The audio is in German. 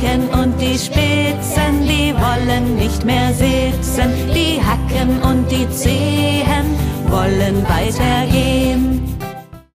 Ecken und die Spitzen, die wollen nicht mehr sitzen. Die Hacken und die Zehen wollen weitergehen.